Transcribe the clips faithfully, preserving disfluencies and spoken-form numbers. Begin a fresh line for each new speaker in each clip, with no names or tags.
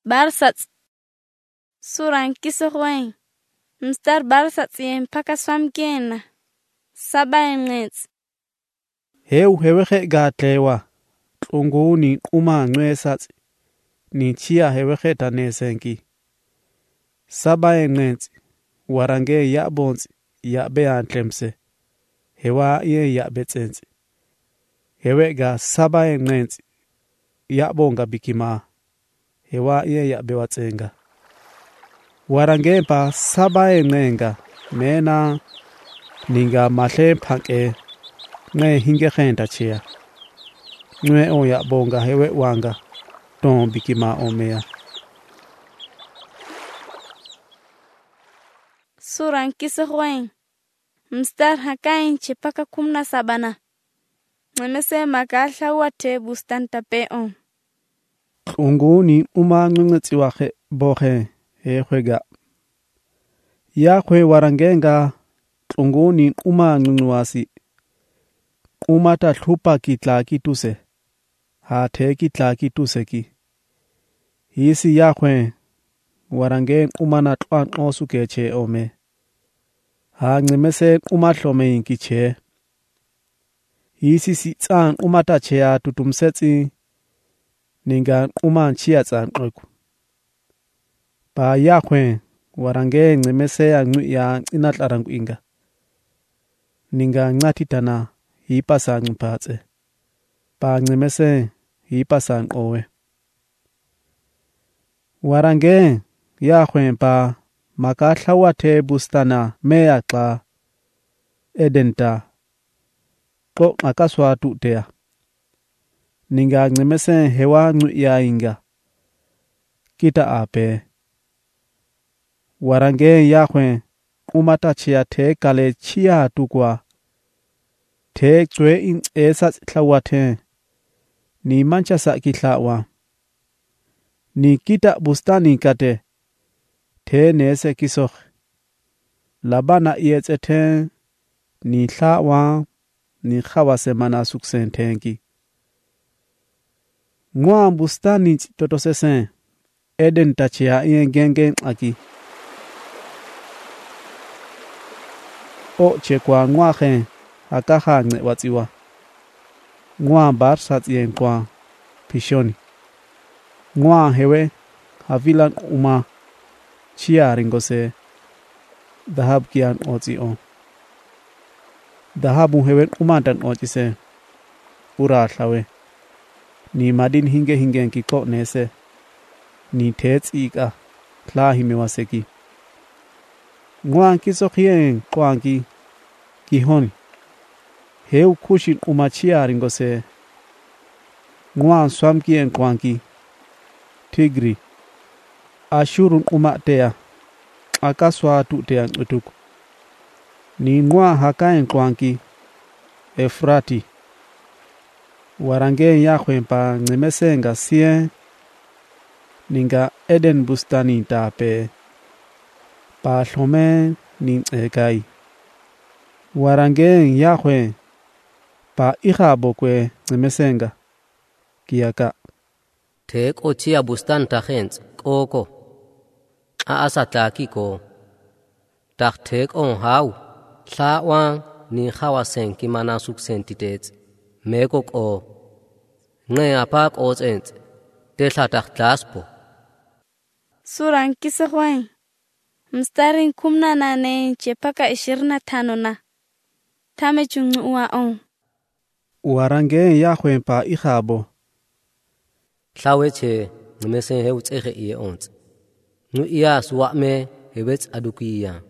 Barsats Suran kisogwen Mstar barsats yen paka swamkena Saba enets
Heu hewehe gatlewa Unguni uma ngwesats Ni chia hewehe tanesenki Saba enets Warange ya bonzi ya beantlemse Hewa ye ya betsensi Hewega saba enets Ya bonga bikima Hewa ye ya bewatsenga Warangepa saba enenga Mena Ninga mahle pake Nge hinge khenta chia Nwe o ya bonga hewe wanga Ton bikima omea
Suran kisogwen Mstar hakain chipaka kumna sabana Mwemese makasha wate bustan tapeon
Unguni uma ngungeti wache bohe Hewega Ya kwe warangenga Unguni uma ngungwasi Uma ta thupa kitla kituse Ha te kitla kituse ki Hisi ya kwe Warangen uma na tuan osu keche ome Ha ngimese uma hlome inkiche Hisi si tsan uma ta chea tutumsetsi Ninga uma nchia tsan oku Pa ya kwe Warangen ngimese ya ngui ya inatlarangu inga Ninga ngatitana Hipasa ngipatse Pa ngimese Hipasa ngowe Warangen Ya kwe pa Makatla wate bustana Mea kla Edenta Ko makaswa tutea Ninga ngimese hewa ngui ya inga Kita ape Warangen ya kwe Umata chia te kale chia tukwa Te kwe in esas tlawate Ni mancha sa kitlawa Ni kita bustani kate Te nese kisok Labana ietse te Ni tlawa Ni khawa semana suksen tenki Ngwa bustani totosesen Eden tachia ien gengen aki O chekwa ngwa khen Hakaha nge watiwa Ngwa bar sat yen kwa Pishoni Ngwa hewe Havilan uma Chia ringose Dahab kian oti on Dahabu hewe umantan oti se Ura atlawe Ni madin hinge hinge kiko nese Ni tets ika Kla himewaseki Ngwa kiso kien kwa anki Kihoni Heu kushin umachia ringose Ngwa swamkien kwa anki Tigri Ashurun umatea Akaswa tutea utuku Ni ngwa hakaen kwa anki Efrati Warangen ya kwenpa Ngemesenga sien Ninga Eden bustani tape Pa hlome Nin ekai Warangen ya kwen Pa iha bokwe Ngemesenga Kiaka
Tek o chia bustan takhens Koko Aasa takiko Tak tek on hau Tlawan Ni khawasen kimana suksen titets Mekok o Nge apak o zens Tesla tak tlaspo
Suran kisogwen Mstarin kumna nane chepaka ishirina tano na Tame chungu ua on
Warangen ya kwen pa ikhabo
Tlaweche Ngimesen heu tsehe iye ons Nu iya suwame Hewets adukiya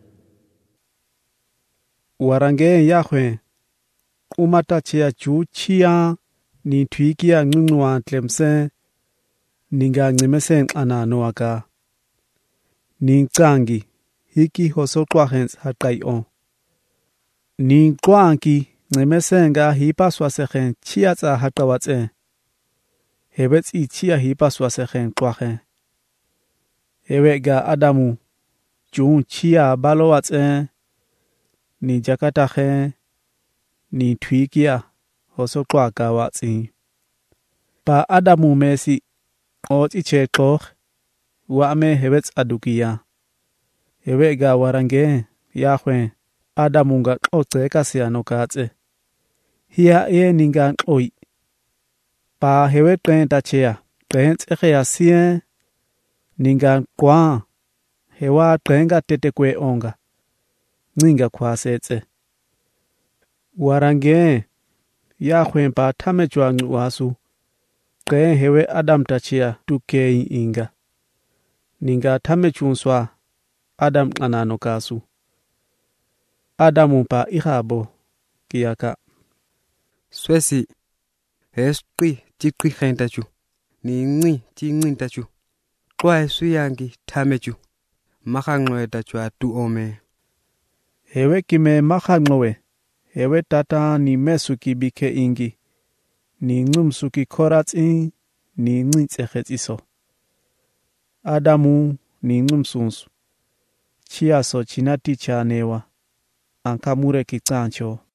Warangen ya kwen Umata chia chu chia Ni tuikia ngungwa tlemsen Ninga ngimesen ananoaka Ni tsangi Hiki hoso kwa hens hakai on Ni kwa anki Ngemesenga hipa swaseken Chia tsa hakawatsen Hewets i chia hipa swaseken kwa hen Hewega Adamu Jun chia balowatsen Ni jakata hen Ni tuikia Hoso kwa kawatsin Pa Adamu mesi Ot iche koch Wame hewets adukia. Hewega warange Yahweh Adamunga ote kasiano katse. Hia e ninga oi. Pa hewe tren tachea. Tren tse sien ninga kwa. Hewa trenga tetekwe onga. Ninga kwa setse. Warange Yahweh pa tamechwa wasu. Tren hewe Adam tachea tukei inga. Ninga tamechunswa Adam anano kasu. Adamu pa ihabo kiaka.
Swesi hestri tikri khentachu. Ni ngi ti ngi tachu. Kwa suyangi tamechu. Makangwe tachu atu ome.
Hewe kime makangwe. Hewe tata ni mesuki bike ingi. Ni ngumsuki korats in. Ni ngi tsekhet iso. Adamu ni ngumsunsu. Chia so chinati chanewa. Ankamure kitsancho.